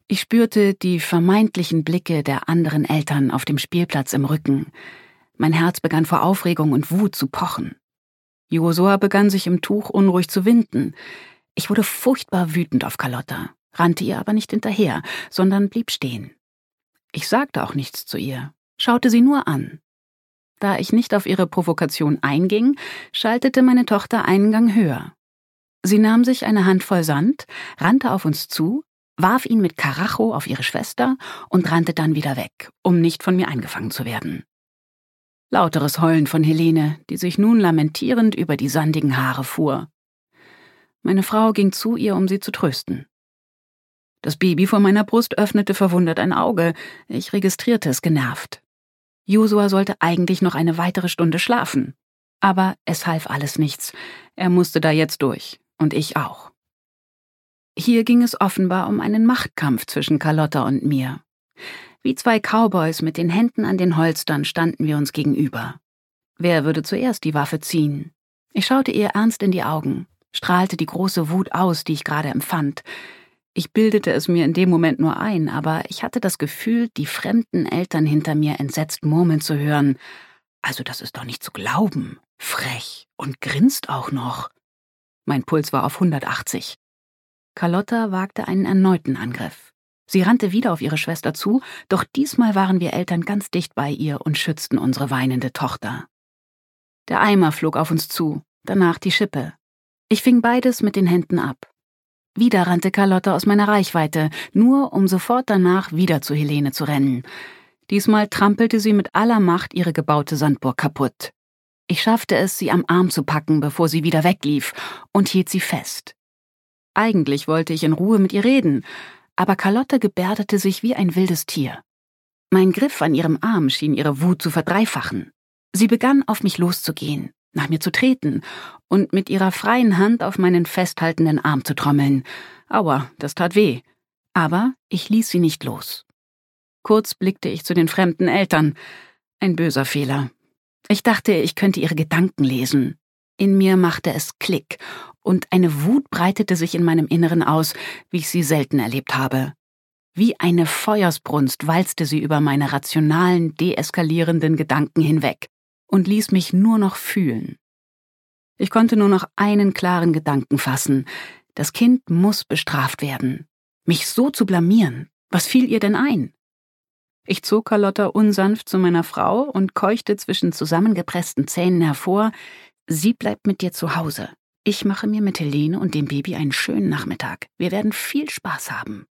Ich spürte die vermeintlichen Blicke der anderen Eltern auf dem Spielplatz im Rücken. Mein Herz begann vor Aufregung und Wut zu pochen. Josua begann sich im Tuch unruhig zu winden. Ich wurde furchtbar wütend auf Carlotta, rannte ihr aber nicht hinterher, sondern blieb stehen. Ich sagte auch nichts zu ihr, schaute sie nur an. Da ich nicht auf ihre Provokation einging, schaltete meine Tochter einen Gang höher. Sie nahm sich eine Handvoll Sand, rannte auf uns zu, warf ihn mit Karacho auf ihre Schwester und rannte dann wieder weg, um nicht von mir eingefangen zu werden. Lauteres Heulen von Helene, die sich nun lamentierend über die sandigen Haare fuhr. Meine Frau ging zu ihr, um sie zu trösten. Das Baby vor meiner Brust öffnete verwundert ein Auge. Ich registrierte es genervt. Josua sollte eigentlich noch eine weitere Stunde schlafen. Aber es half alles nichts. Er musste da jetzt durch. Und ich auch. Hier ging es offenbar um einen Machtkampf zwischen Carlotta und mir. Wie zwei Cowboys mit den Händen an den Holstern standen wir uns gegenüber. Wer würde zuerst die Waffe ziehen? Ich schaute ihr ernst in die Augen, strahlte die große Wut aus, die ich gerade empfand. Ich bildete es mir in dem Moment nur ein, aber ich hatte das Gefühl, die fremden Eltern hinter mir entsetzt murmeln zu hören. Also das ist doch nicht zu glauben. Frech und grinst auch noch. Mein Puls war auf 180. Carlotta wagte einen erneuten Angriff. Sie rannte wieder auf ihre Schwester zu, doch diesmal waren wir Eltern ganz dicht bei ihr und schützten unsere weinende Tochter. Der Eimer flog auf uns zu, danach die Schippe. Ich fing beides mit den Händen ab. Wieder rannte Carlotta aus meiner Reichweite, nur um sofort danach wieder zu Helene zu rennen. Diesmal trampelte sie mit aller Macht ihre gebaute Sandburg kaputt. Ich schaffte es, sie am Arm zu packen, bevor sie wieder weglief, und hielt sie fest. Eigentlich wollte ich in Ruhe mit ihr reden, aber Carlotta gebärdete sich wie ein wildes Tier. Mein Griff an ihrem Arm schien ihre Wut zu verdreifachen. Sie begann, auf mich loszugehen, nach mir zu treten und mit ihrer freien Hand auf meinen festhaltenden Arm zu trommeln. Aua, das tat weh. Aber ich ließ sie nicht los. Kurz blickte ich zu den fremden Eltern. Ein böser Fehler. Ich dachte, ich könnte ihre Gedanken lesen. In mir machte es Klick und eine Wut breitete sich in meinem Inneren aus, wie ich sie selten erlebt habe. Wie eine Feuersbrunst walzte sie über meine rationalen, deeskalierenden Gedanken hinweg und ließ mich nur noch fühlen. Ich konnte nur noch einen klaren Gedanken fassen. Das Kind muss bestraft werden. Mich so zu blamieren, was fiel ihr denn ein? Ich zog Carlotta unsanft zu meiner Frau und keuchte zwischen zusammengepressten Zähnen hervor: Sie bleibt mit dir zu Hause. Ich mache mir mit Helene und dem Baby einen schönen Nachmittag. Wir werden viel Spaß haben.